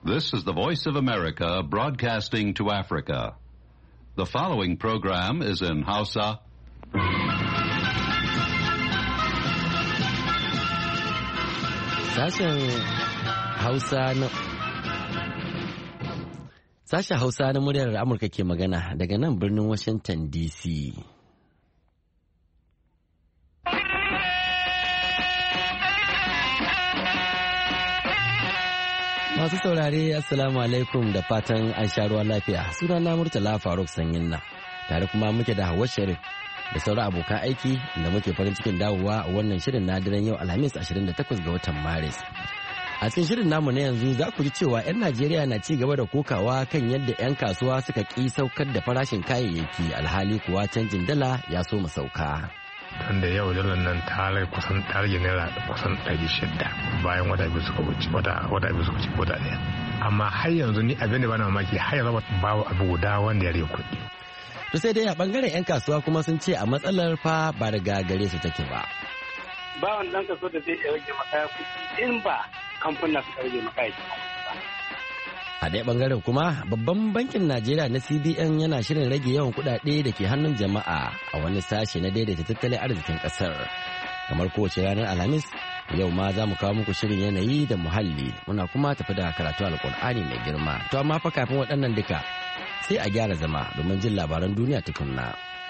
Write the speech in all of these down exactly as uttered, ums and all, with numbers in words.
This is the Voice of America broadcasting to Africa. The following program is in Hausa. Sashen Hausa na Sashen Hausa na muryar Amurka ke magana daga nan birnin Washington D C. Masu saurare Assalamu alaikum da fatan an sha ruwa lafiya. Sunana Murtala Faruk Sanyinna tare kuma muke da Hawwa Sharif da sauran abokan aiki da muke farin cikin dawowa a wannan shirin na daren yau Alhamis ashirin da takwas ga watan Maris. A cikin shirin namu na yanzu za ku ji cewa 'yan Najeriya na ci gaba da kokawa kan yadda 'yan kasuwa suka ƙi saukar da farashin kayayyaki alhali kuwa canjin dala ya so mu sauka. Don da yau dalar nan ta rage kusan ta rage naira kusan ɗari shida bayan wata biyu suka wuce wata wata biyu suka wuce wata ɗaya. Amma har yanzu ni abin da bana mamaki har yanzu babu abu guda wanda ya rage kuɗi. To sai dai a bangaren 'yan kasuwa kuma sun ce a matsalar fa ba daga gare su take ba. Ba wani ɗan kaso da zai rage maka kuɗi in ba kamfanin suka rage maka yaki. A ɗaya bangaren kuma babban bankin Najeriya na C B N yana shirin rage yawan kuɗaɗe da ke hannun jama'a a wani sashe na daidaita tattalin arzikin ƙasar. Kamar kowace ranar Alhamis, yau ma za mu kawo muku shirin yanayi da muhalli muna kuma tafi da karatu alƙur'ani mai girma. To amma fa kafin waɗannan duka sai a gyara zama domin jin labaran duniya tukunna.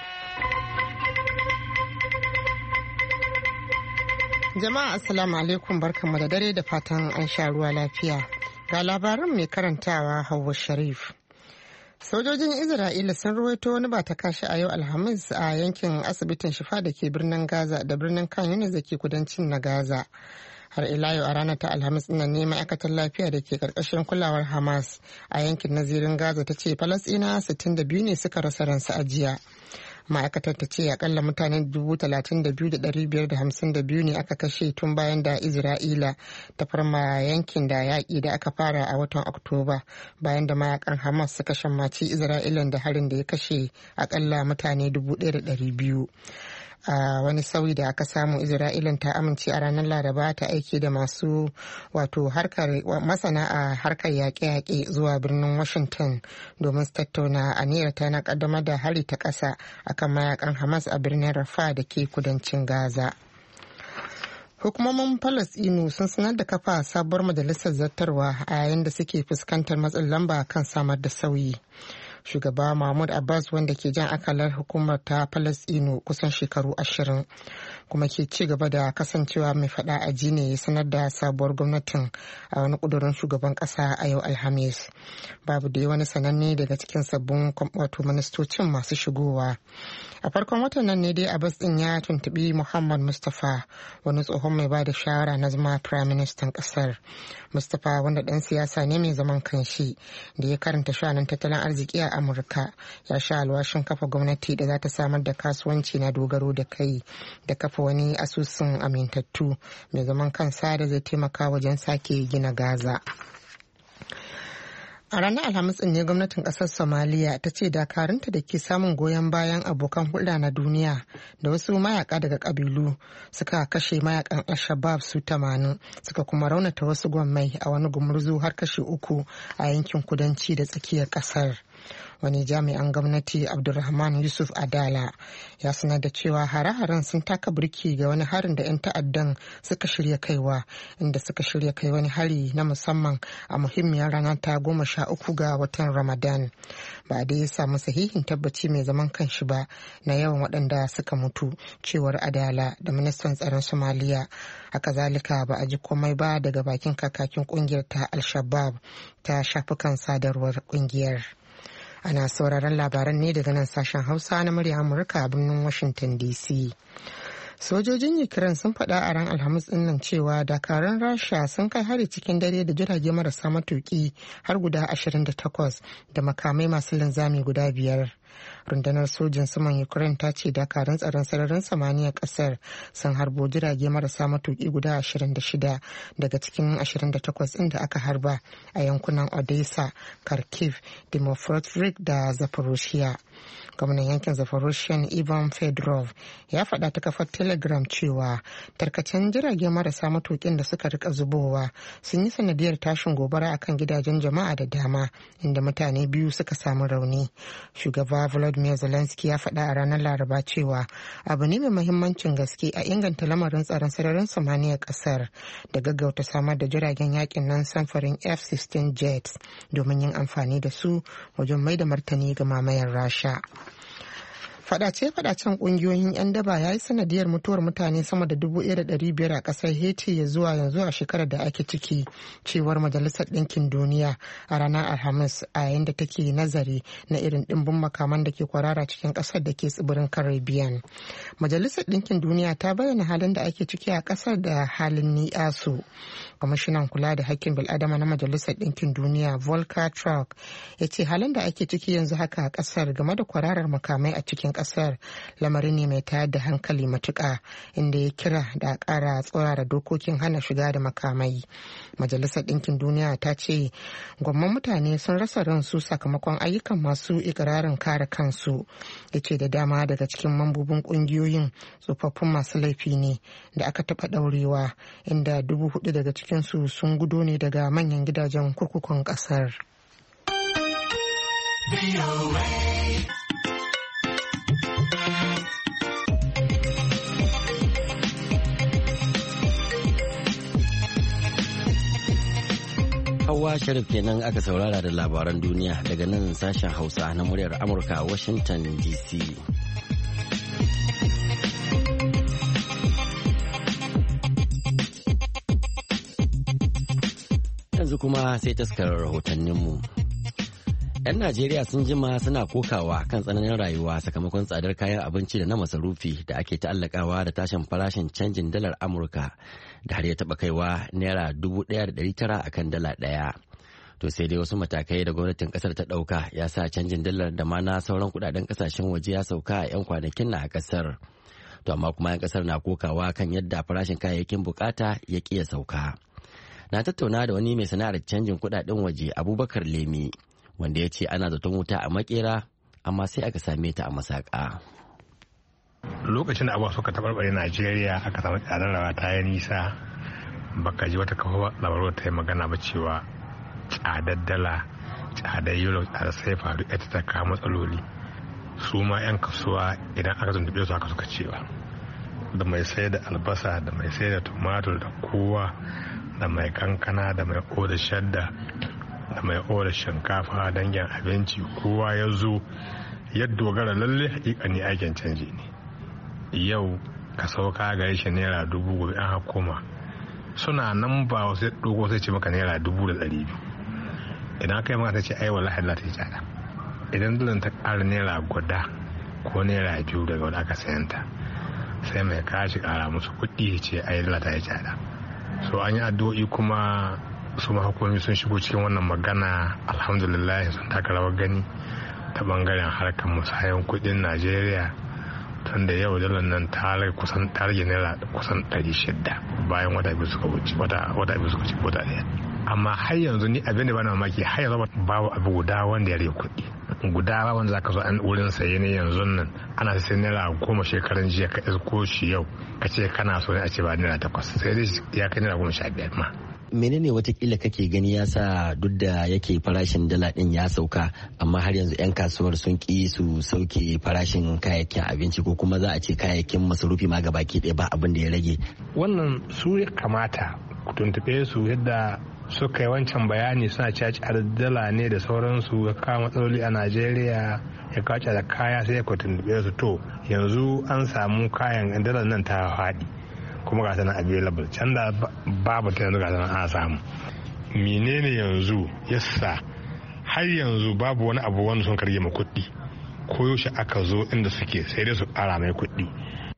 Jama'a assalamu alaikum barkanmu da dare da fatan an sha ruwa lafiya. Ga labaran mai karantawa Hauwa Sharif. Sojojin Isra'ila sun ruwaito wani ba ta kashi a yau Alhamis a yankin asibitin Shifa da ke birnin Gaza da birnin Khan Yunis da ke kudancin na Gaza. Har ila yau a ranar ta Alhamis ɗin ne ma'aikatar lafiya da ke karkashin kulawar Hamas a yankin nazirin Gaza ta ce Falasɗinawa sittin da biyu ne suka rasa ransu a jiya. Ma'aikatar ta ce akalla mutane dubu talatin da biyu da ɗari biyar da hamsin da biyu ne aka kashe tun bayan da Isra'ila ta farma yankin da yaƙi da aka fara a watan Oktoba bayan da mayakan Hamas suka shammaci Isra'ilan da harin da ya kashe akalla mutane dubu ɗaya da ɗari biyu. a wani sauyi da aka samu Isra'ilan ta amince a ranar Laraba ta aiki da masu wato harkar masana a harkar yaƙe-yaƙe zuwa birnin Washington domin su tattauna aniyar ta na kaddamar da hari ta ƙasa akan mayakan Hamas a birnin Rafah da ke kudancin Gaza. Hukumomin Falasɗinu sun sanar da kafa sabuwar majalisar zartarwa a yayin da suke fuskantar matsin lamba kan samar da sauyi. Shugaba Mahmud Abbas wanda ke jan akalar hukumar ta Falasɗinu kusan shekaru ashirin kuma ke ci gaba da kasancewa mai fada a ji ne ya sanar da sabuwar gwamnatin a wani kudurin shugaban kasa a yau Alhamis. Babu da wani sananne daga cikin sabbin wato ministocin masu shigowa. A farkon watan nan ne dai Abbas din ya tuntubi Muhammad Mustapha wani tsohon mai ba da shawara na zama Prime Minister kasar. Mustapha wanda dan siyasa ne mai zaman kanshi da ya karanta sha'anin tattalin arziki a Amurka ya sha alwashin kafa gwamnati da za ta samar da kasuwanci na dogaro da kai da kafa wani asusun amintattu mai zaman kansa da zai taimaka wajen sake gina Gaza. A ranar Alhamis ne gwamnatin kasar Somaliya ta ce dakarunta da ke samun goyon bayan abokan hulɗa na duniya da wasu mayaka daga kabilu suka kashe mayakan Al-Shabaab su tamanin suka kuma raunata wasu gwammai a wani gumurzu har kashe uku a yankin kudanci da tsakiyar kasar. Wani jami'an gwamnati Abdulrahman Yusuf Adala ya sanar da cewa hare-haren sun taka birki ga wani harin da 'yan ta'addan suka shirya kaiwa inda suka shirya kai wani hari na musamman a muhimmiyar rana ta goma sha uku ga watan Ramadan. Ba dai ya samu sahihin tabbaci mai zaman kanshi ba na yawan waɗanda suka mutu cewar Adala da ministan tsaron Somaliya. Haka zalika ba a ji komai ba daga bakin kakakin kungiyar ta Al-Shabaab ta shafukan sadarwar kungiyar. Ana sauraron labaran ne daga nan sashen Hausa na murya Amurka a birnin Washington D C. Sojojin Ukraine sun faɗa a ran Alhamis ɗin nan cewa dakarun Rasha sun kai hari cikin dare da jirage marasa matuƙi har guda ashirin da takwas da makamai masu linzami guda biyar. rundunar sojin saman Ukraine ta ce dakarun tsaron sararin samaniyar kasar sun harbo jirage marasa matuki guda ashirin da shida daga cikin ashirin da takwas inda aka harba a yankunan Odessa, Kharkiv, Dnipropetrovsk da Zaporozhye. Gwamnan yankin Zaporozhye Ivan Fedorov ya faɗa ta kafar Telegram cewa tarkacen jirage marasa matukin da suka rika zubowa sun yi sanadiyar tashin gobara akan gidajen jama'a da dama inda mutane biyu suka samu rauni. Shugaba Volodymyr Zelensky ya faɗa a ranar Laraba cewa abu ne mai mahimmancin gaske a inganta lamarin tsaron sararin samaniyar ƙasar da gaggauta samar da jiragen yakin nan samfurin F sixteen jets domin yin amfani da su wajen mai da martani ga mamayar Rasha. Fadace-fadacen kungiyoyin 'yan daba ya yi sanadiyar mutuwar mutane sama da dubu ɗaya da ɗari biyar a ƙasar Haiti ya zuwa yanzu a shekarar da ake ciki, cewar Majalisar Ɗinkin Duniya a ranar Alhamis a yayin da take nazari na irin ɗimbin makaman da ke kwarara cikin ƙasar da ke tsibirin Caribbean. Majalisar Ɗinkin Duniya ta bayyana halin da ake ciki a ƙasar da halin ni'asu. Kwamishinan kula da hakkin bil'adama na Majalisar Ɗinkin Duniya Volker Turk ya ce halin da ake ciki yanzu haka a ƙasar game da kwararar makamai a cikin kasar lamarin ne mai tayar da hankali matuƙa, inda ya kira da ƙara tsaurara dokokin hana shiga da makamai. Majalisar Ɗinkin Duniya ta ce gwamman mutane sun rasa ransu sakamakon ayyukan masu ikirarin kare kansu. Ya ce da dama daga cikin mambobin ƙungiyoyin tsofaffin masu laifi ne da aka taɓa ɗaurewa, inda dubu hudu daga cikinsu sun gudo ne daga manyan gidajen kurkukun ƙasar. Hawa Sharif kenan aka saurara da labaran duniya daga nan sashen Hausa na muryar Amurka a Washington D C. Yanzu kuma sai taskar rahotanninmu. 'Yan Najeriya sun jima suna kokawa kan tsananin rayuwa sakamakon tsadar kayan abinci da na masarufi da ake ta'allakawa da tashin farashin canjin dalar Amurka da har ya taɓa kaiwa naira dubu ɗaya da ɗari tara a kan dala ɗaya. To sai dai wasu matakai da gwamnatin ƙasar ta ɗauka ya sa canjin dalar da ma na sauran kuɗaɗen ƙasashen waje ya sauka a 'yan kwanakin na a ƙasar. To amma kuma 'yan ƙasar na kokawa kan yadda farashin kayayyakin bukata ya ƙi ya sauka. Na tattauna da wani mai sana'ar canjin kuɗaɗen waje Abubakar Lemi, wanda ya ce ana zaton wuta a makera amma sai aka same ta a masaka. Lokacin da abuwa suka tabarbare Najeriya aka samu tsadar rawa ta yi nisa, baka ji wata kafa labaru ta yi magana ba cewa tsadar dala, tsadar euro, tsadar saifa duk ita ta kawo matsaloli. Su ma 'yan kasuwa idan aka tuntube su haka suka cewa da mai sai da albasa da mai sai da tumatur da kowa da mai kankana da mai oda shadda da mai oda shinkafa dangin abinci kowa ya zo ya dogara lalle hakikani aikin canji ne. Yau ka sauka gare shi naira dubu gobe an hakoma suna nan ba wasu dogo sai ce maka naira dubu da ɗari biyu. Idan aka yi maka ta ce ai wallahi Allah ta yi tsada. Idan dalan ta ƙara naira guda ko naira biyu daga wani aka sayanta sai mai kashi ƙara musu kuɗi ce ai Allah ta yi tsada. So an yi addu'o'i kuma su mahukumomi sun shigo cikin wannan magana, alhamdulillah sun taka rawar gani ta bangaren harkar musayan kudin Najeriya, tun da yau dalar nan ta rage kusan ta rage naira kusan ɗari shida bayan wata biyu suka wuce wata wata biyu suka wuce wata ɗaya. Amma har yanzu ni abin da bana mamaki har yanzu babu abu guda wanda ya rage kuɗi guda wanda zaka zo an wurin saye ne yanzu nan ana sai naira goma shekaran jiya ka isko shi yau ka ce kana so ne a ce ba naira takwas sai dai ya kai naira goma sha biyar ma. Menene watakila kake gani ya sa duk da yake farashin dala din ya sauka amma har yanzu 'yan kasuwar sun ki su sauke farashin kayayyakin abinci ko kuma za a ce kayayyakin masarufi ma gabaki ɗaya ba abin da ya rage? Wannan su ya kamata ku tuntuɓe su yadda suka yi wancan bayani suna caci dala ne da sauransu ya kawo matsaloli a Najeriya ya kawo da kaya sai ku tuntuɓe su. To yanzu an samu kayan dalar nan ta faɗi kuma ga sanan available can da babu ta yanzu ga sanan ana samu. Menene yanzu yasa har yanzu babu wani abu wanda sun karye ma kuɗi ko yaushe aka zo inda suke sai dai su ƙara mai kuɗi.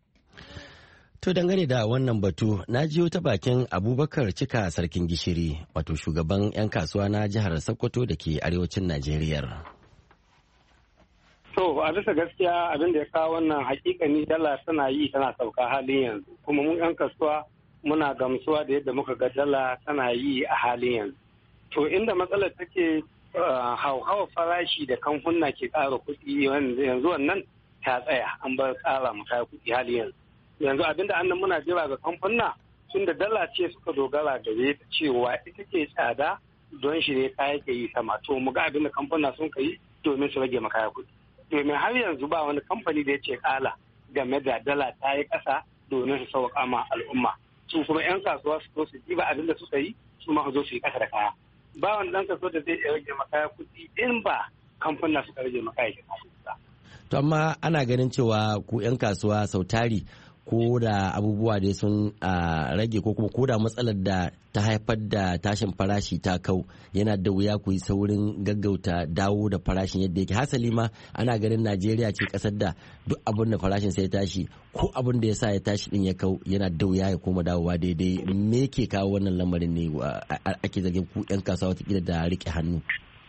To dangane da wannan batu na jiyo ta bakin Abubakar Cika Sarkin Gishiri, wato shugaban 'yan kasuwa na jihar Sokoto da ke arewacin Najeriya. To a bisa gaskiya abin da ya kawo wannan hakikani dala tana yi tana sauka halin yanzu kuma mu 'yan kasuwa muna gamsuwa da yadda muka ga dala tana yi a halin yanzu. To inda matsalar take hauhawar farashi da kamfuna ke ƙara kuɗi yanzu wannan ta tsaya an bar tsara mu kaya kuɗi halin yanzu. Yanzu abinda annan muna jira ga kamfuna tun da dala ce suka dogara gare ta cewa ita ke tsada don shi ne kaya ke yi sama to mu ga abinda kamfuna sun ka yi domin su rage makaya kuɗi. Domin har yanzu ba wani kamfani da ya ce kala game da dala ta yi ƙasa domin su sauƙa ma al'umma. Su kuma 'yan kasuwa su zo su ji ba abin da suka yi su ma zo su yi ƙasa da kaya. Ba wani ɗan kasuwa da zai iya rage makaya kuɗi in ba kamfuna suka rage makaya kuɗi ba. To amma ana ganin cewa ku 'yan kasuwa sau tari ko da abubuwa da sun rage ko kuma ko da matsalar da ta haifar da tashin farashi ta kau yana da wuya ku yi saurin gaggauta dawo da farashin yadda yake. Hasali ma ana ganin Najeriya ce kasar da duk abin da farashin sai tashi ko abin da ya sa ya tashi din ya kau yana da wuya ya koma dawowa daidai. Me ke kawo wannan lamarin ne ake zargin ku 'yan kasuwa watakila da rike hannu?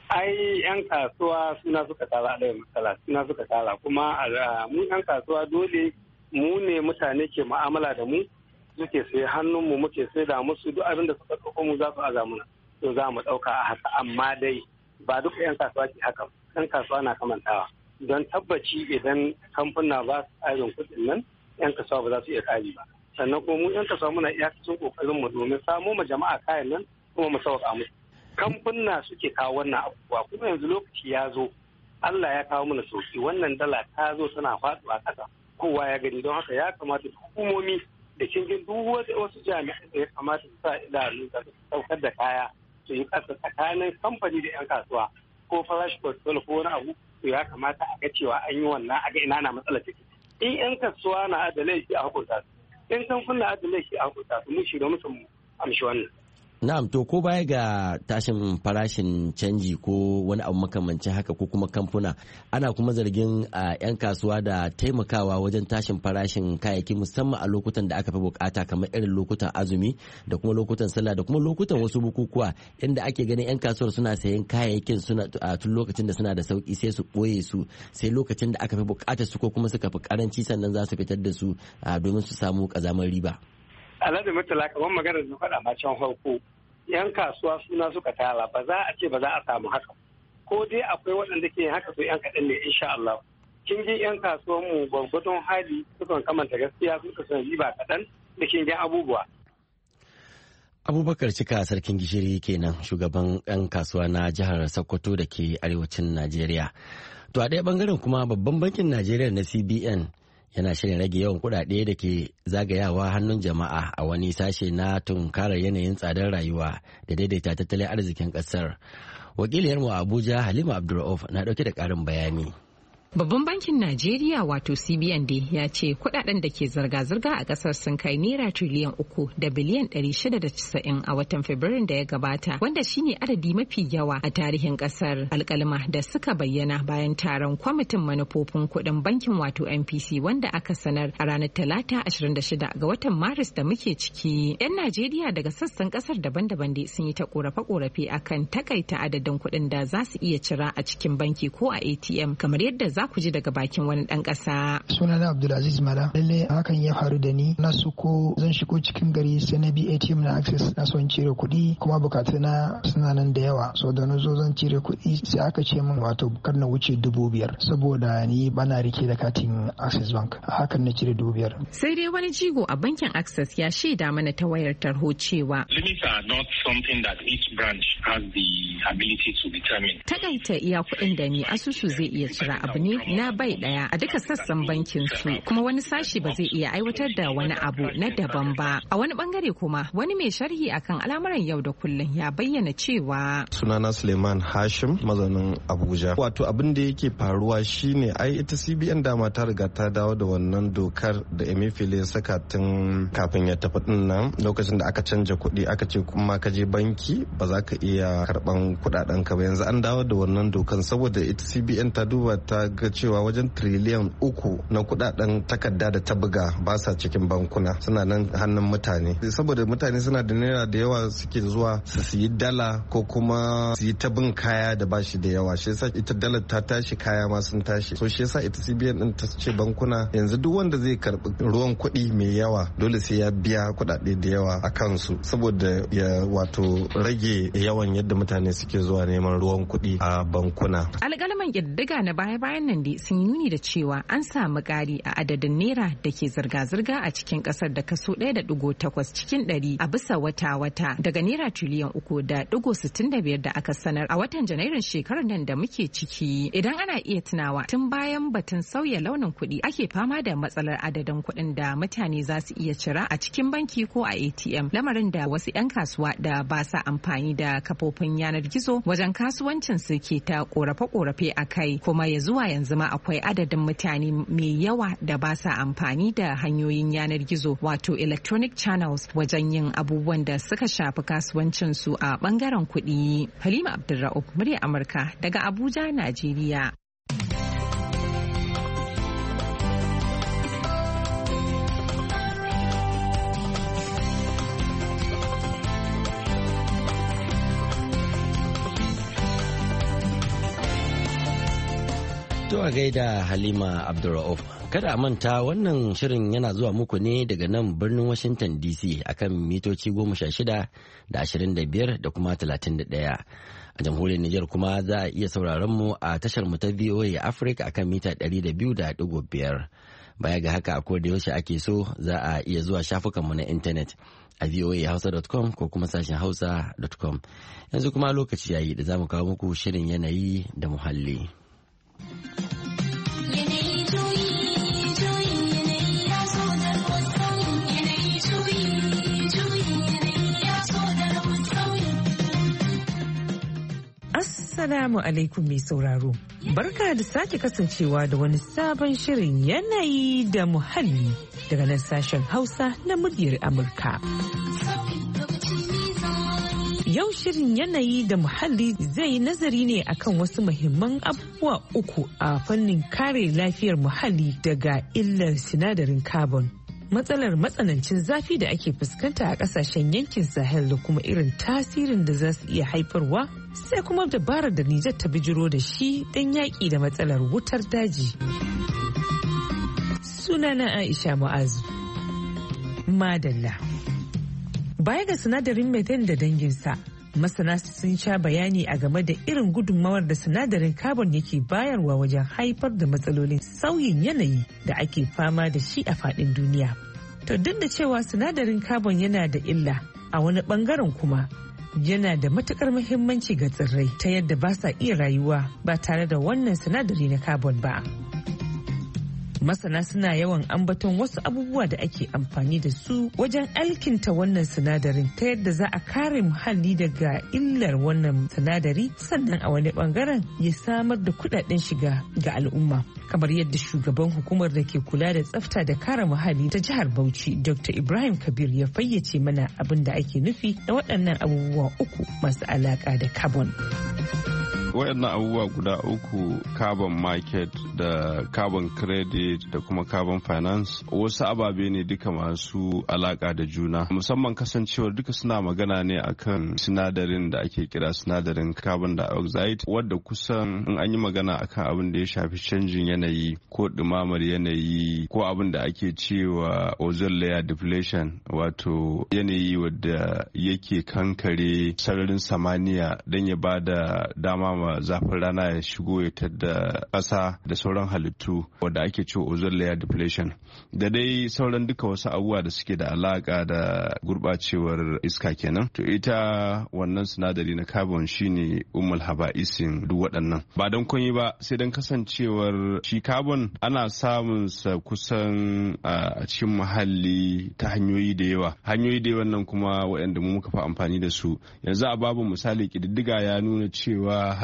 Ai 'yan kasuwa suna suka tara ɗaya matsala suna suka tara kuma mu 'yan kasuwa dole mu ne mutane ke mu'amala da mu suke sai hannunmu muke sai da musu duk abin da suka ɗauko mu za su aza muna to za mu ɗauka a haka amma dai ba duka 'yan kasuwa ke haka 'yan kasuwa na kamantawa don tabbaci idan kamfuna ba su tsarin kuɗin nan 'yan kasuwa ba za su iya tsari ba sannan kuma mu 'yan kasuwa muna iyakacin ƙoƙarin mu domin samo ma jama'a kayan nan kuma mu sauƙa musu kamfuna suke kawo wannan abubuwa kuma yanzu lokaci ya zo Allah ya kawo mana sauki wannan dala ta zo tana faɗuwa ƙasa kowa ya gani don haka ya kamata hukumomi da kingin duk wasu jami'ai da ya kamata su sa idanu da saukar da kaya su yi ƙasa tsakanin kamfani da 'yan kasuwa ko farashi portfolio ko wani abu to ya kamata a ga cewa an yi wannan a ga ina na matsalar take in 'yan kasuwa na da laifi a hukunta su in kamfani na da laifi a hukunta su mu shiga musu amshi wannan. Na'am to ko baya ga tashin farashin canji ko wani abu makamancin haka ko kuma kamfuna ana kuma zargin a 'yan kasuwa da taimakawa wajen tashin farashin kayayyaki musamman a lokutan da aka fi bukata kamar irin lokutan azumi da kuma lokutan sallah da kuma lokutan wasu bukukuwa inda ake ganin 'yan kasuwar suna sayan kayayyakin suna tun lokacin da suna da sauki sai su ɓoye su sai lokacin da aka fi bukatar su ko kuma suka fi karanci sannan za su fitar da su domin su samu kazamar riba. Alhaji Murtala kamar maganar da faɗa ma can farko yan kasuwa suna suka tara ba za a ce ba za a samu haka ko dai akwai waɗanda ke haka so yan kaɗan ne insha Allah kin ji yan kasuwan mu gwargwadon hali sukan kamanta gaskiya suka san riba kaɗan da kin ji abubuwa. Abubakar Cika sarkin gishiri kenan shugaban yan kasuwa na jihar Sokoto da ke arewacin Najeriya. To a ɗaya bangaren kuma babban bankin Najeriya na C B N yana shirin rage yawan kuɗaɗe da ke zagayawa hannun jama'a a wani sashe na tunkarar yanayin tsadar rayuwa da daidaita tattalin arzikin ƙasar. Wakiliyarmu a Abuja Halima Abdulrauf na ɗauke da ƙarin bayani. Babban bankin Najeriya wato C B N D ya ce kudaden da ke zirga-zirga a kasar sun kai naira triliyan uku da biliyan ɗari shida da casa'in a watan Fabrairun da ya gabata wanda shine adadi mafi yawa a tarihin kasar. Alkalma da suka bayyana bayan taron kwamitin manufofin kudin bankin wato M P C wanda aka sanar a ranar Talata ashirin da shida ga watan Maris da muke ciki. 'Yan Najeriya daga sassan kasar daban-daban dai sun yi ta korafe-korafe akan takaita adadin kuɗin da za su iya cira a cikin banki ko a A T M kamar yadda za ku ji daga bakin wani ɗan ƙasa. Sunana Abdulaziz Mala. Lalle hakan ya faru da ni. Na so ko zan shigo cikin gari sai na bi A T M na Access na son cire kuɗi kuma bukatuna suna nan da yawa. So da na zo zan cire kuɗi sai aka ce min wato kar na wuce dubu biyar saboda ni bana rike da katin Access Bank. Hakan na cire dubu biyar. Sai dai wani jigo a bankin Access ya shaida mana ta wayar tarho cewa limits are not something that each branch has the ability to determine. Takaita iya kuɗin da ni asusu zai iya cira abu ne na bai daya a duka sassan bankin su kuma wani sashi ba zai iya aiwatar da wani abu na daban ba. A wani bangare kuma wani mai sharhi akan al'amuran yau da kullum ya bayyana cewa sunana Suleiman Hashim mazaunin Abuja. Wato abin da yake faruwa shine ai ita C B N dama ta riga ta dawo da wannan dokar da Emefiele ya saka tun kafin ya tafi din nan lokacin da aka canja kuɗi aka ce kuma ka je banki ba za ka iya karban kuɗaɗen ka ba yanzu an dawo da wannan dokan saboda ita C B N ta duba ta ga cewa wajen triliyan uku na kudaden takarda da ta buga ba sa cikin bankuna, suna nan hannun mutane. Saboda mutane suna da naira da yawa suke zuwa su siyi dala ko kuma su yi ta bin kaya da bashi da yawa, shi yasa ita dalar ta tashi, kaya ma sun tashi. So shi yasa ita C B N din ta ce bankuna yanzu duk wanda zai karbi ruwan kuɗi mai yawa dole sai ya biya kuɗaɗe da yawa a kansu, saboda ya wato rage yawan yadda mutane suke zuwa neman ruwan kuɗi a bankuna. Alƙalaman ƙididdiga na baya-bayan nan dai sun yi nuni da cewa an samu ƙari a adadin naira da ke zirga-zirga a cikin ƙasar da kaso ɗaya da ɗigo takwas cikin ɗari a bisa wata-wata daga naira triliyan uku da ɗigo sittin da biyar da aka sanar a watan Janairun shekarar nan da muke ciki. Idan ana iya tunawa tun bayan batun sauya launin kuɗi ake fama da matsalar adadin kuɗin da mutane za su iya cira a cikin banki ko a A T M, lamarin da wasu 'yan kasuwa da ba sa amfani da kafofin yanar gizo wajen kasuwancin su ke ta korafe-korafe a kai, kuma ya zuwa yanzu ma akwai adadin mutane mai yawa da ba sa amfani da hanyoyin yanar gizo wato electronic channels wajen yin abubuwan da suka shafi kasuwancin su a bangaren kuɗi. Halima Abdulra'uf, murya Amurka daga Abuja, Najeriya. To a gaida Halima Abdulra'uf. Kada a manta wannan shirin yana zuwa muku ne daga nan birnin Washington D C akan mitoci goma sha shida da ashirin da biyar da kuma talatin da ɗaya. A jamhuriyar Nijar kuma za a iya sauraron mu a tashar mu ta V O A Africa akan mita ɗari da biyu da ɗigo biyar. Baya ga haka a koda yaushe ake so za a iya zuwa shafukanmu na intanet a voa hausa dot com ko kuma sashen hausa dot com. Yanzu kuma lokaci yayi da za mu kawo muku shirin yanayi da muhalli. Assalamu alaikum mai sauraro. Barka da sake kasancewa da wani sabon shirin yanayi da muhalli daga nan sashen Hausa na muryar Amurka. Yau shirin yanayi da muhalli zai nazari ne akan wasu muhimman abubuwa uku a fannin kare lafiyar muhalli daga illar sinadarin carbon. Matsalar matsanancin zafi da ake fuskanta a kasashen yankin Sahel da kuma irin tasirin da za su iya haifarwa, sai kuma dabarar da Nijar ta bijiro da shi don yaƙi da matsalar wutar daji. Sunana Aisha Mu'azu. Madalla. Baya ga sinadarin methane da danginsa, masana sun sha bayani a game da irin gudunmawar da sinadarin carbon yake bayarwa wajen haifar da matsalolin sauyin yanayi da ake fama da shi a faɗin duniya. To duk da cewa sinadarin carbon yana da illa, a wani ɓangaren kuma yana da matukar muhimmanci ga tsirrai ta yadda ba sa iya rayuwa ba tare da wannan sinadari na carbon ba. Masana suna yawan ambaton wasu abubuwa da ake amfani da su wajen alkinta wannan sinadarin ta yadda za a kare muhalli daga illar wannan sinadari, sannan a wani bangaren ya samar da kudaden shiga ga al'umma. Kamar yadda shugaban hukumar da ke kula da tsafta da kare muhalli ta jihar Bauchi, Doctor Ibrahim Kabir, ya fayyace mana abin da ake nufi da waɗannan abubuwa uku masu alaƙa da carbon. Waɗannan abubuwa guda uku, carbon market da carbon credit da kuma carbon finance, wasu ababe ne duka masu alaka da juna, musamman kasancewar duka suna magana ne akan sinadarin da ake kira sinadarin carbon dioxide, wadda kusan in an yi magana akan abin da ya shafi canjin yanayi ko ɗumamar yanayi ko abin da ake cewa ozone layer depletion, wato yanayi wadda yake kankare sararin samaniya don ya ba da dama ma zafin rana ya shigo ya tadda ƙasa da sauran halittu, wadda ake cewa ozone layer depletion, da dai sauran duka wasu abubuwa da suke da alaka da gurbacewar iska kenan. To ita wannan sinadari na carbon shine ummul haba'isin duk waɗannan, ba don kunyi ba sai don kasancewar shi carbon ana samun sa kusan a cikin muhalli ta hanyoyi da yawa hanyoyi da yawan nan kuma waɗanda mu muka fi amfani da su yanzu. A babu misali ƙididdiga ya nuna cewa har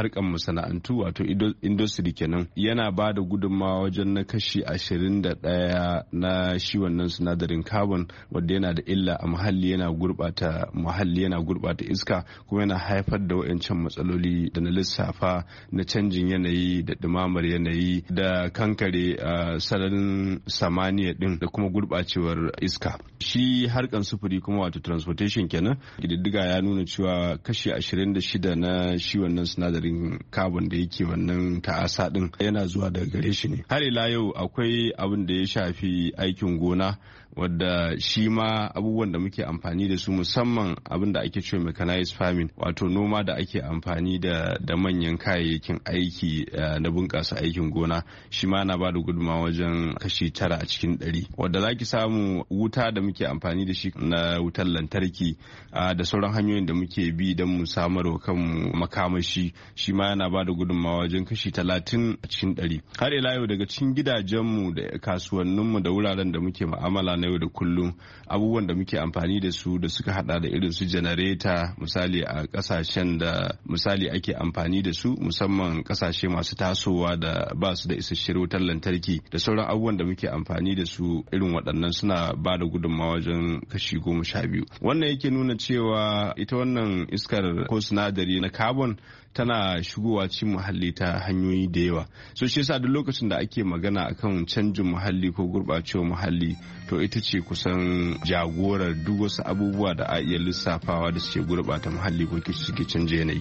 harkar masana'antu wato industry kenan yana ba da gudunmawa wajen na kashi ashirin da ɗaya na shi wannan sinadarin carbon wanda yana da illa a muhalli, yana gurbata muhalli, yana gurbata iska, kuma yana haifar da wayancan matsaloli da na lissafa na canjin yanayi da dumamar yanayi da kankare a sararin samaniya din da kuma gurbacewar iska. Shi harkan sufuri kuma wato transportation kenan, kididdiga ya nuna cewa kashi ashirin da shida na shi wannan sinadarin carbon da yake wannan ta'asa din yana zuwa daga gare shi ne. Har ila yau akwai abin da ya shafi aikin gona wadda shi ma abubuwan da muke amfani da su, musamman abin da ake cewa mechanized farming wato noma da ake amfani da da manyan kayayyakin aiki na bunƙasa aikin gona, shi ma na ba da gudunmawa wajen kashi tara a cikin ɗari. Wadda za ki samu wuta da muke amfani da shi na wutar lantarki da sauran hanyoyin da muke bi don mu samar wa kanmu makamashi, shi ma yana ba da gudunmawa wajen kashi talatin a cikin ɗari. Har ila yau daga cikin gidajenmu da kasuwanninmu da wuraren da muke mu'amala na yau da kullum, abubuwan da muke amfani da su da suka hada da irin su janareta misali a kasashen da misali ake amfani da su, musamman kasashe masu tasowa da ba su da isasshiyar wutar lantarki da sauran abubuwan da muke amfani da su, irin waɗannan suna ba da gudunmawa wajen kashi goma sha biyu. Wannan yake nuna cewa ita wannan iskar ko sinadari na carbon tana shigowa cikin muhalli ta hanyoyi da yawa. So shi yasa duk lokacin da ake magana akan canjin muhalli ko gurɓacewar muhalli, to ita ce kusan jagorar duk wasu abubuwa da a iya lissafawa da suke gurɓata muhalli ko suke canja yanayi.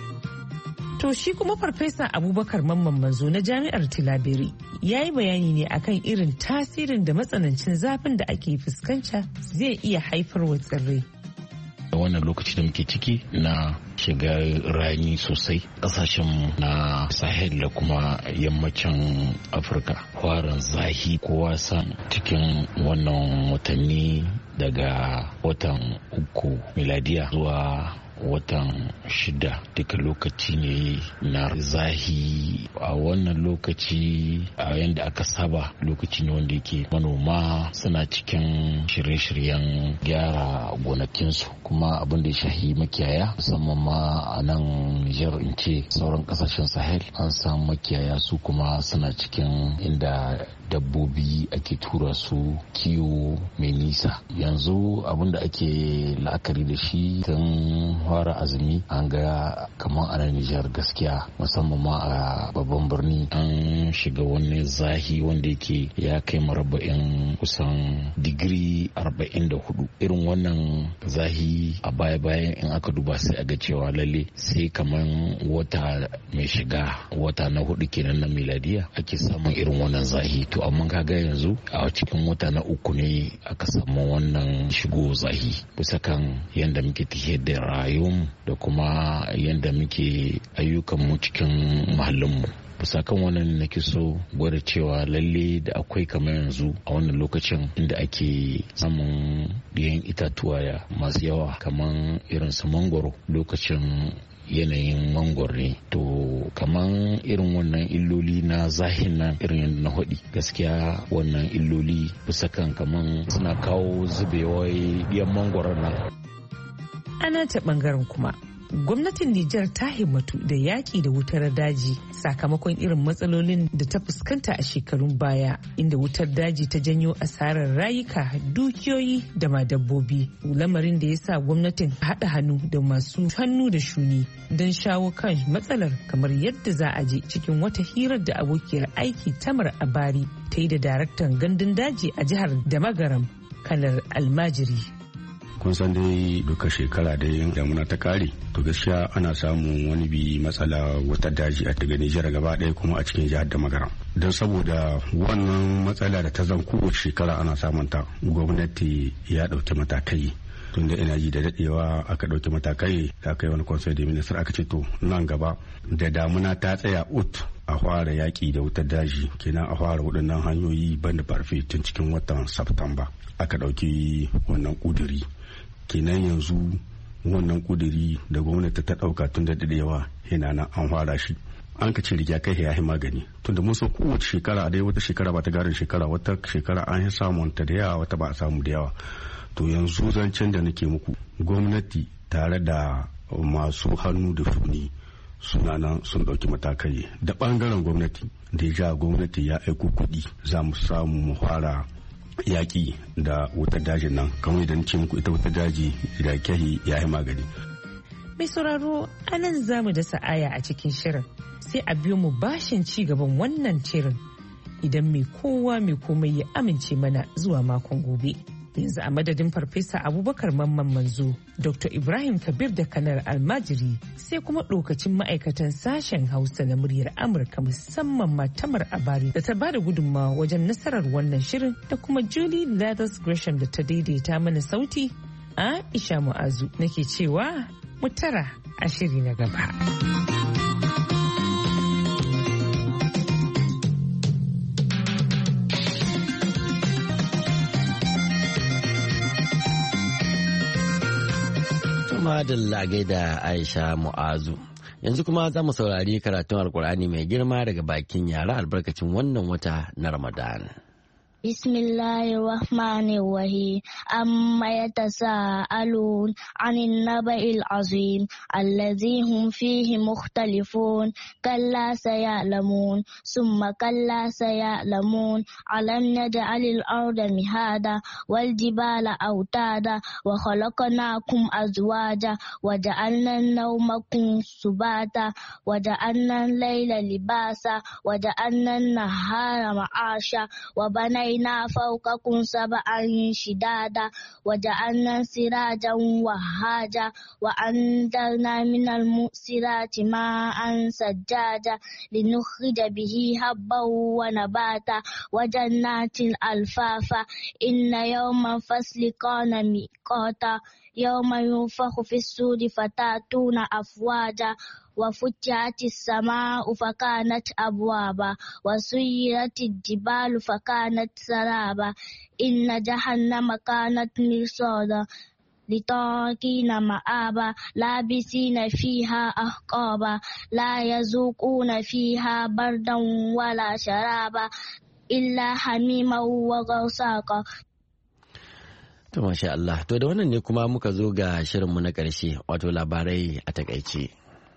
To shi kuma Farfesa Abubakar Mamman Manzo na Jami'ar Tilaberi ya yi bayani ne akan irin tasirin da matsanancin zafin da ake fuskanta zai iya haifarwa tsirrai. A wannan lokaci da muke ciki na shiga rani sosai kasashen na Sahel da kuma yammacin Afirka, kwarin zahi kowa san cikin wannan watanni daga watan uku miladiya zuwa watan shida duka lokaci ne na zahi. A wannan lokaci a yadda aka saba lokaci ne wanda yake manoma suna cikin shirye-shiryen gyara gonakinsu, kuma abin da ya shahi makiyaya musamman ma a nan Nijar in ce sauran kasashen Sahel an samu makiyaya su kuma suna cikin inda dabbobi ake tura su kiwo mai nisa. Yanzu abin da ake la'akari da shi tun fara azumi an ga kamar a Nijar gaskiya musamman ma a babban birni an shiga wani zahi wanda yake ya kai marabba'in kusan digiri arba'in da hudu. Irin wannan zahi a baya-bayan in aka duba sai a ga cewa lalle sai kamar wata mai shiga wata na hudu kenan na miladiya ake samun irin wannan zahi. To amma kaga yanzu a cikin wata na uku ne aka samu wannan shigo zahi bisa kan yadda muke tafiyar da rayuwar da kuma yadda muke ayyukanmu cikin muhallinmu. bisa kan wannan nake so gwada cewa lalle da akwai kamar yanzu a wannan lokacin inda ake samun ɗiyan itatuwa ya masu yawa kamar irin su mangoro lokacin yanayin mangwar ne, to kaman irin wannan illoli na zahin nan irin na hudi gaskiya wannan illoli bisa kan kaman suna kawo zubewar yan mangwaron nan. Ana ta bangaren kuma gwamnatin Nijar ta himmatu da yaƙi da wutar daji sakamakon irin matsalolin da ta fuskanta a shekarun baya, inda wutar daji ta janyo asarar rayuka, dukiyoyi da ma dabbobi, lamarin da ya sa gwamnatin haɗa hannu da masu hannu da shuni don shawo kan matsalar, kamar yadda za a je cikin wata hirar da abokiyar aiki Tamar Abari ta yi da daraktan gandun daji a jihar Damagaram, Kanar Almajiri. Kun san dai duka shekara dai damuna ta kare, to gaskiya ana samun wani bi matsala wata daji a daga Nijar gaba ɗaya kuma a cikin jihar Damagaram. Don saboda wannan matsala da ta zan kowace shekara ana samun ta, gwamnati ya ɗauki matakai. Tunda ina ji da daɗewa aka ɗauki matakai da aka yi wani conseil de ministre aka ce to nan gaba da damuna ta tsaya ut a fara yaƙi da wutar daji, kenan a fara waɗannan hanyoyi banda farfe tun cikin watan Satumba aka ɗauki wannan ƙuduri. Kenan yanzu wannan kuduri da gwamnati ta dauka tun da dadewa yana nan an fara shi, an ka ce rigakafi ya yi magani, tunda mun san kowace shekara a dai wata shekara ba ta garin shekara, wata shekara an yi samun ta da yawa, wata ba a samu da yawa. To yanzu zancen da nake muku gwamnati tare da masu hannu da shuni suna nan sun ɗauki matakai. Da ɓangaren gwamnati da ya gwamnati ya aiko kuɗi za mu samu mu fara yaƙi da wutar dajin nan, kamar idan ce muku ita wutar daji da kyahi ya yi magani. Mai sauraro anan za mu dasa aya a cikin shirin, sai a biyo mu bashin ci gaban wannan shirin idan mai kowa mai komai ya amince mana zuwa makon gobe. Yanzu a madadin Farfesa Abubakar Mamman Manzo, Doctor Ibrahim Kabir da Kanar Almajiri, sai kuma ɗokacin ma'aikatan sashen Hausa na muryar Amurka, musamman ma Tamar Abari da ta bada gudunmawa wajen nasarar wannan shirin, da kuma Julie Leathers Gresham da ta daidaita mana sauti. Aisha Mu'azu nake cewa mu tara a shiri na gaba. Madalla gaida Aisha Mu'azu. Yanzu kuma za mu saurari karatun Alkur'ani mai girma daga bakin yara albarkacin wannan wata na Ramadan. بسم الله الرحمن الرحيم أما يتساءلون عن النبأ العظيم الذي هم فيه مختلفون كلا سيعلمون ثم كلا سيعلمون ألم نجعل الأرض مهادا والجبال أوتادا وخلقناكم أزواجا وجعلنا نومكم سباتا وجعلنا الليل لباسا وجعلنا النهار معاشا وبنينا فوقكم سبعا شدادا وجعلنا سراجا وهاجا وأنزلنا من المؤسرات ماء سجاجا لنخرج به حبا ونباتا وجنات ألفافا إن يوم الفصل كان ميقاتا يوم ينفخ في الصور فتأتون أفواجا وفتحت السماء فكانت أبوابا وسيرت الجبال فكانت سرابا إن جهنم كانت مرصادا لطاغين مآبا لابسين فيها أحقابا لا يذوقون فيها بردا ولا شرابا إلا حميما وغساقا. To masha Allah, to da wannan ne kuma muka zo ga shirinmu na ƙarshe, wato labarai a takaice.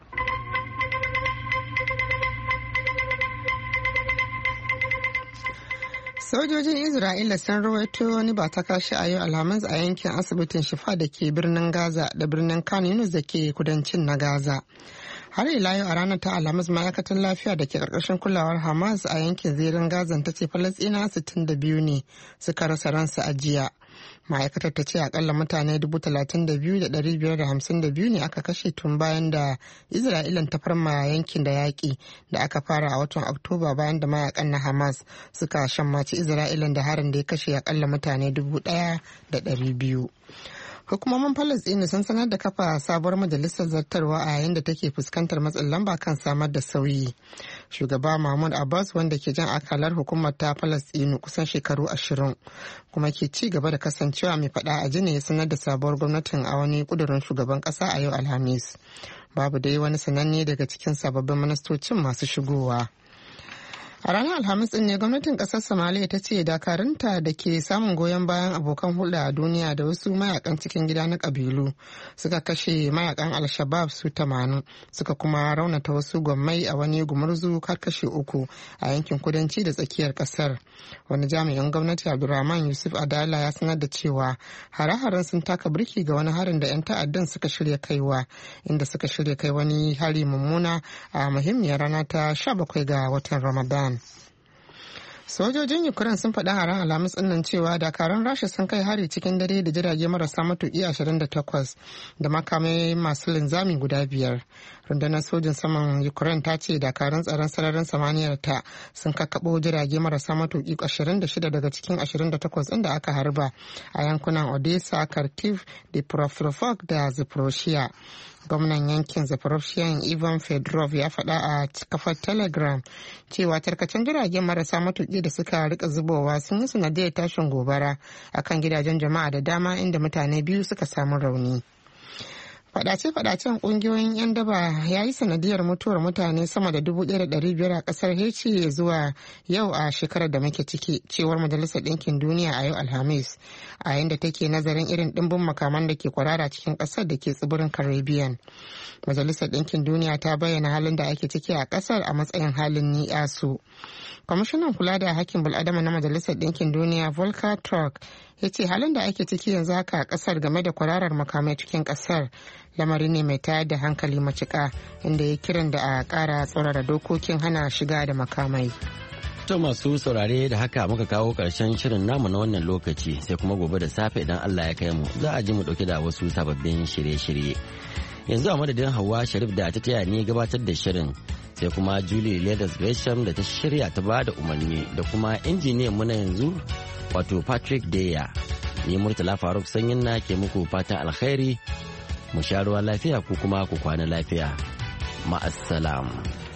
Sojojin Isra'ila sun rawaito wani ba ta kashi a yau Alhamis a yankin asibitin Shifa da ke birnin Gaza da birnin Khan Yunus da ke kudancin na Gaza. Har ila yau a ranar ta Alhamis ma'aikatan lafiya da ke ƙarƙashin kulawar Hamas a yankin zirin Gaza ta ce Falasɗinawa sittin da biyu ne suka rasa ransu a jiya. Ma'aikatar ta ce akalla mutane dubu talatin da biyu da ɗari biyar da hamsin da biyu ne aka kashe tun bayan da Isra'ilan ta farma yankin da yaƙi da aka fara a watan Oktoba bayan da mayakan na Hamas suka shammaci Isra'ilan da harin da ya kashe akalla mutane dubu ɗaya da ɗari biyu. Hukumomin Falasɗinu sun sanar da kafa sabuwar majalisar zartarwa a yayin da take fuskantar matsin lamba kan samar da sauyi. Shugaba Mahmud Abbas wanda ke jan akalar hukumar ta Falasɗinu kusan shekaru ashirin kuma ke ci gaba da kasancewa mai faɗa a jini ya sanar da sabuwar gwamnatin a wani kudurin shugaban ƙasa a yau Alhamis. Babu dai wani sananne daga cikin sababbin ministocin masu shigowa. A ranar Alhamis ɗin ne gwamnatin ƙasar Somalia ta ce dakarunta da ke samun goyon bayan abokan hulɗa a duniya da wasu mayakan cikin gida na ƙabilu suka kashe mayakan Al-Shabaab su tamanin suka kuma raunata wasu gwammai a wani gumurzu har kashe uku a yankin kudanci da tsakiyar ƙasar. Wani jami'in gwamnati Abdulrahman Yusuf Adala ya sanar da cewa hare-haren sun taka birki ga wani harin da 'yan ta'addan suka shirya kaiwa inda suka shirya kai wani hari mummuna a muhimmiyar rana ta sha bakwai ga watan Ramadan. Sojojin Ukraine sun faɗa a ran Alhamis ɗinnan cewa dakarun Rasha sun kai hari cikin dare da jirage marasa matuƙi ashirin da takwas da makamai masu linzami guda biyar. Rundunar sojin saman Ukraine ta ce dakarun tsaron sararin samaniyar ta sun kakkaɓo jirage marasa matuƙi ashirin da shida daga cikin ashirin da takwas ɗin da aka harba a yankunan Odessa, Kharkiv, Dnipropetrovsk da Zaporozhye. Gwamnan yankin Zaporozhye Ivan Fedorov ya faɗa a kafar Telegram cewa tarkacen jiragen marasa matuƙi da suka rika zubowa sun yi sanadiyar tashin gobara akan gidajen jama'a da dama inda mutane biyu suka samu rauni. Fadace-fadacen kungiyoyin 'yan daba ya yi sanadiyar mutuwar mutane sama da dubu ɗaya da ɗari biyar a ƙasar Haiti zuwa yau a shekarar da muke ciki, cewar Majalisar Ɗinkin Duniya a yau Alhamis, a yayin da take nazarin irin ɗimbin makaman da ke kwarara cikin ƙasar da ke tsibirin Caribbean. Majalisar Ɗinkin Duniya ta bayyana halin da ake ciki a ƙasar a matsayin halin ni'yasu. Kwamishinan kula da hakkin bil'adama na Majalisar Ɗinkin Duniya Volker Turk ya ce halin da ake ciki yanzu haka a ƙasar game da kwararar makamai cikin ƙasar lamari ne mai tayar da hankali matuƙa, inda ya kiran da a ƙara tsaurara dokokin hana shiga da makamai. To masu saurare da haka muka kawo ƙarshen shirin namu na wannan lokaci, sai kuma gobe da safe idan Allah ya kai mu za a ji mu ɗauke da wasu sababbin shirye-shirye. Yanzu a madadin Hauwa Sharif da ta taya ni gabatar da shirin, sai kuma Julie Leathers Gresham da ta shirya ta ba da umarni, da kuma injiniyan mu na yanzu wato Patrick Deya. Ni Murtala Faruk Sanyin na ke muku fatan alkhairi, mu sha ruwa lafiya ku kuma ku kwana lafiya. Ma'assalam.